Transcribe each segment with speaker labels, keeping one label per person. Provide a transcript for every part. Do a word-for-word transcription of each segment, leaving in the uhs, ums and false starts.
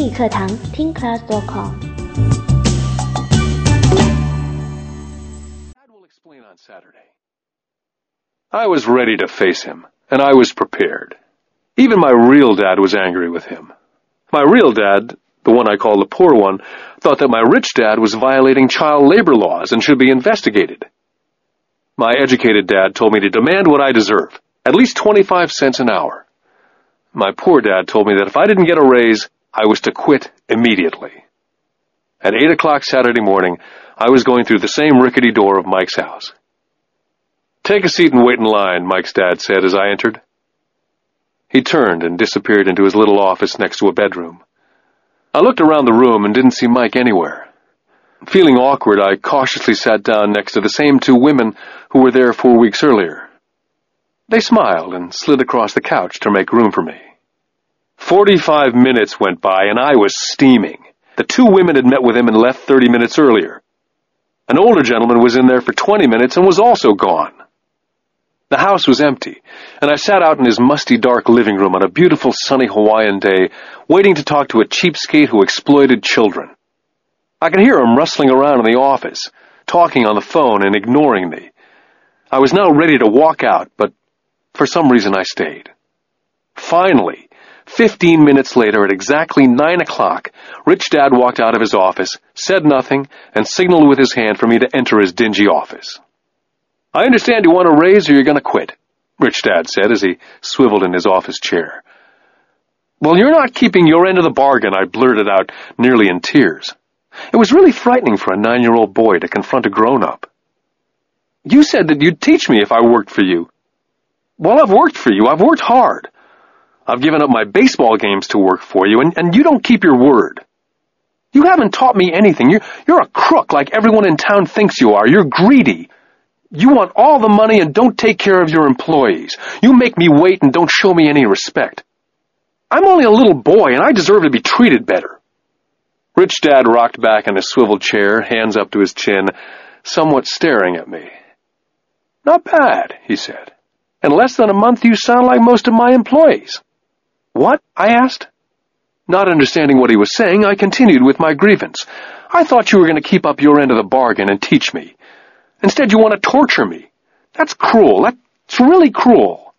Speaker 1: 英语课堂听 class dot com。
Speaker 2: Dad will explain on Saturday. I was ready to face him, and I was prepared. Even my real dad was angry with him. My real dad, the one I call the poor one, thought that my rich dad was violating child labor laws and should be investigated. My educated dad told me to demand what I deserve, at least twenty-five cents an hour. My poor dad told me that if I didn't get a raise, I was to quit immediately. At eight o'clock Saturday morning, I was going through the same rickety door of Mike's house. "Take a seat and wait in line," Mike's dad said as I entered. He turned and disappeared into his little office next to a bedroom. I looked around the room and didn't see Mike anywhere. Feeling awkward, I cautiously sat down next to the same two women who were there four weeks earlier. They smiled and slid across the couch to make room for me. Forty-five minutes went by, and I was steaming. The two women had met with him and left thirty minutes earlier. An older gentleman was in there for twenty minutes and was also gone. The house was empty, and I sat out in his musty, dark living room on a beautiful, sunny Hawaiian day, waiting to talk to a cheapskate who exploited children. I could hear him rustling around in the office, talking on the phone and ignoring me. I was now ready to walk out, but for some reason I stayed. Finally, fifteen minutes later, at exactly nine o'clock, Rich Dad walked out of his office, said nothing, and signaled with his hand for me to enter his dingy office. "I understand you want a raise or you're going to quit," Rich Dad said as he swiveled in his office chair. "Well, you're not keeping your end of the bargain," I blurted out, nearly in tears. It was really frightening for a nine-year-old boy to confront a grown-up. "You said that you'd teach me if I worked for you." "Well, I've worked for you. I've worked hard. I've given up my baseball games to work for you, and, and you don't keep your word. You haven't taught me anything. You're, you're a crook like everyone in town thinks you are. You're greedy. You want all the money and don't take care of your employees. You make me wait and don't show me any respect. I'm only a little boy, and I deserve to be treated better." Rich Dad rocked back in his swivel chair, hands up to his chin, somewhat staring at me. "Not bad," he said. "In less than a month, you sound like most of my employees." "What?" I asked. Not understanding what he was saying, I continued with my grievance. "I thought you were going to keep up your end of the bargain and teach me. Instead, you want to torture me. That's cruel. That's really cruel."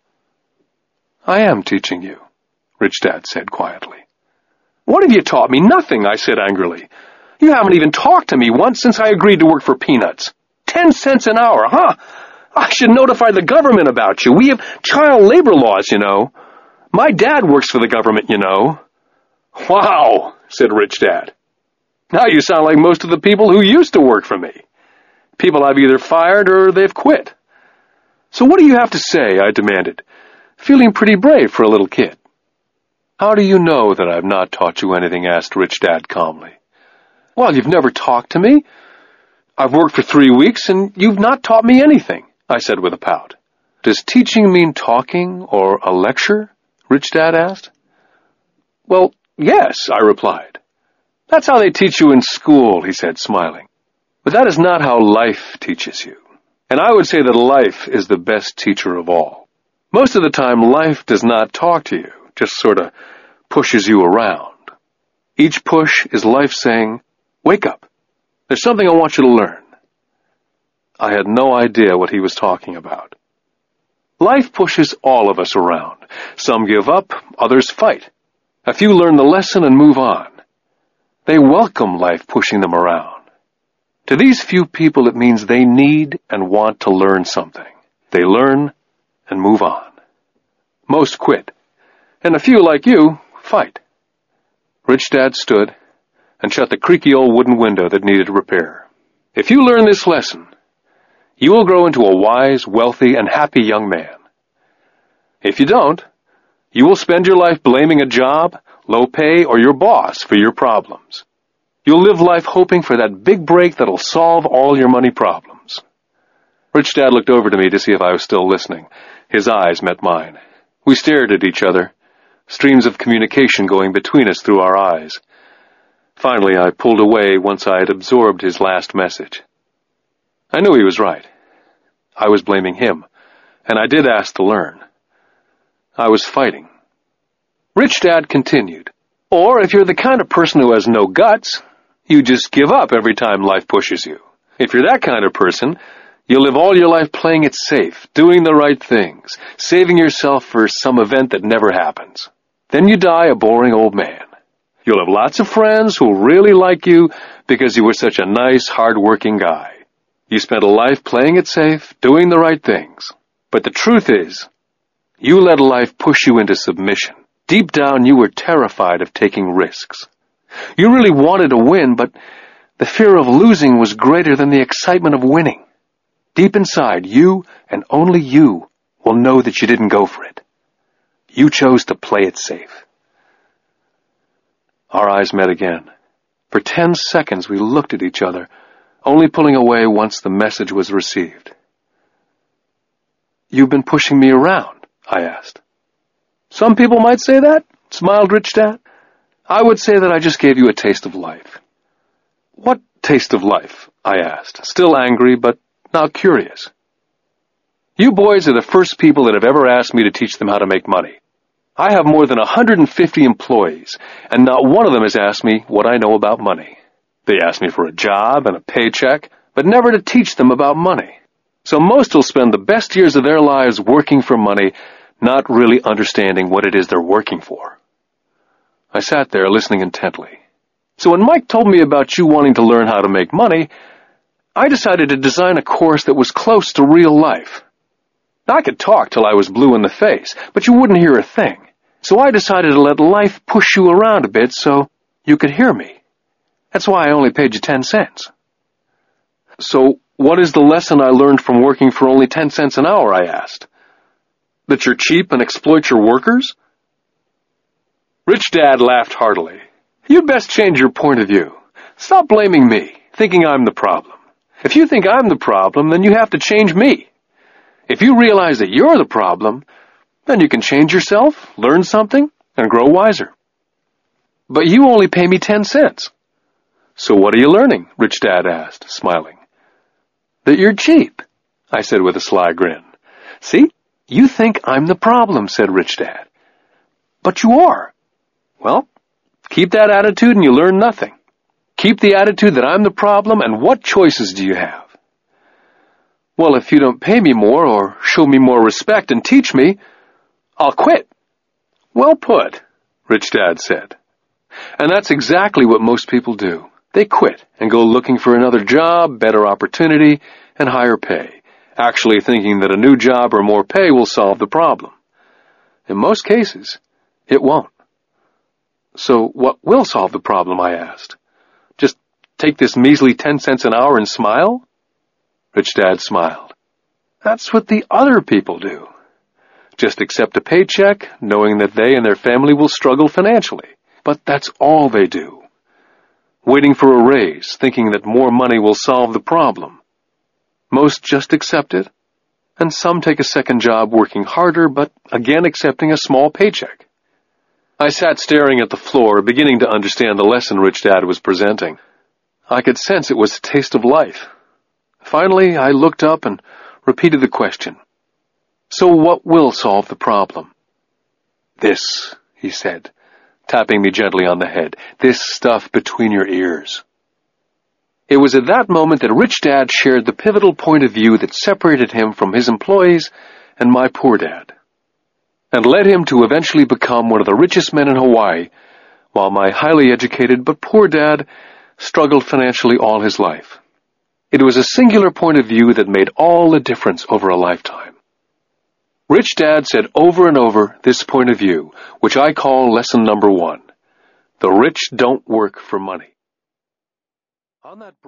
Speaker 2: "I am teaching you," Rich Dad said quietly. "What have you taught me?" "Nothing," I said angrily. "You haven't even talked to me once since I agreed to work for peanuts. Ten cents an hour, huh? I should notify the government about you. We have child labor laws, you know. My dad works for the government, you know." "Wow," said Rich Dad. "Now you sound like most of the people who used to work for me. People I've either fired or they've quit." "So what do you have to say?" I demanded, feeling pretty brave for a little kid. "How do you know that I've not taught you anything?" asked Rich Dad calmly. "Well, you've never talked to me. I've worked for three weeks, and you've not taught me anything," I said with a pout. "Does teaching mean talking or a lecture?" Rich Dad asked. "Well, yes," I replied. "That's how they teach you in school," he said, smiling. "But that is not how life teaches you. And I would say that life is the best teacher of all. Most of the time, life does not talk to you, just sort of pushes you around. Each push is life saying, 'Wake up. There's something I want you to learn.'" I had no idea what he was talking about. Life pushes all of us around. Some give up, others fight. A few learn the lesson and move on. They welcome life pushing them around. To these few people, it means they need and want to learn something. They learn and move on. Most quit, and a few like you fight. Rich Dad stood and shut the creaky old wooden window that needed repair. "If you learn this lesson, you will grow into a wise, wealthy, and happy young man. If you don't, you will spend your life blaming a job, low pay, or your boss for your problems. You'll live life hoping for that big break that'll solve all your money problems." Rich Dad looked over to me to see if I was still listening. His eyes met mine. We stared at each other, streams of communication going between us through our eyes. Finally, I pulled away once I had absorbed his last message. I knew he was right. I was blaming him, and I did ask to learn. I was fighting. Rich Dad continued, Or if you're the kind of person who has no guts, you just give up every time life pushes you. If you're that kind of person, you'll live all your life playing it safe, doing the right things, saving yourself for some event that never happens. Then you die a boring old man. You'll have lots of friends who'll really like you because you were such a nice, hard-working guy. You spent a life playing it safe, doing the right things. But the truth is, you let life push you into submission. Deep down, you were terrified of taking risks. You really wanted to win, but the fear of losing was greater than the excitement of winning. Deep inside, you, and only you, will know that you didn't go for it. You chose to play it safe. Our eyes met again. For ten seconds we looked at each other, only pulling away once the message was received. "You've been pushing me around?" I asked. "Some people might say that," smiled Rich Dad. "I would say that I just gave you a taste of life." "What taste of life?" I asked, still angry, but now curious. "You boys are the first people that have ever asked me to teach them how to make money. I have more than one hundred fifty employees, and not one of them has asked me what I know about money. They ask me for a job and a paycheck, but never to teach them about money. So most will spend the best years of their lives working for money, not really understanding what it is they're working for." I sat there listening intently. So when Mike told me about you wanting to learn how to make money, I decided to design a course that was close to real life. I could talk till I was blue in the face, but you wouldn't hear a thing. So I decided to let life push you around a bit so you could hear me. That's why I only paid you ten cents. "So what is the lesson I learned from working for only ten cents an hour?" I asked. "That you're cheap and exploit your workers?" Rich Dad laughed heartily. "You'd best change your point of view. Stop blaming me, thinking I'm the problem. If you think I'm the problem, then you have to change me. If you realize that you're the problem, then you can change yourself, learn something, and grow wiser." "But you only pay me ten cents. "So what are you learning?" Rich Dad asked, smiling. "That you're cheap," I said with a sly grin. "See? You think I'm the problem," said Rich Dad. "But you are." "Well, keep that attitude and you learn nothing. Keep the attitude that I'm the problem, and what choices do you have?" "Well, if you don't pay me more or show me more respect and teach me, I'll quit." "Well put," Rich Dad said. And that's exactly what most people do. They quit and go looking for another job, better opportunity, and higher pay, actually thinking that a new job or more pay will solve the problem. In most cases, it won't. "So what will solve the problem?" I asked. "Just take this measly ten cents an hour and smile?" Rich Dad smiled. "That's what the other people do. Just accept a paycheck, knowing that they and their family will struggle financially. But that's all they do. Waiting for a raise, thinking that more money will solve the problem. Most just accept it, and some take a second job working harder, but again accepting a small paycheck." I sat staring at the floor, beginning to understand the lesson Rich Dad was presenting. I could sense it was a taste of life. Finally, I looked up and repeated the question. "So what will solve the problem?" "This," he said, tapping me gently on the head. "This stuff between your ears." It was at that moment that Rich Dad shared the pivotal point of view that separated him from his employees and my poor dad, and led him to eventually become one of the richest men in Hawaii, while my highly educated but poor dad struggled financially all his life. It was a singular point of view that made all the difference over a lifetime. Rich Dad said over and over this point of view, which I call lesson number one. The rich don't work for money. On that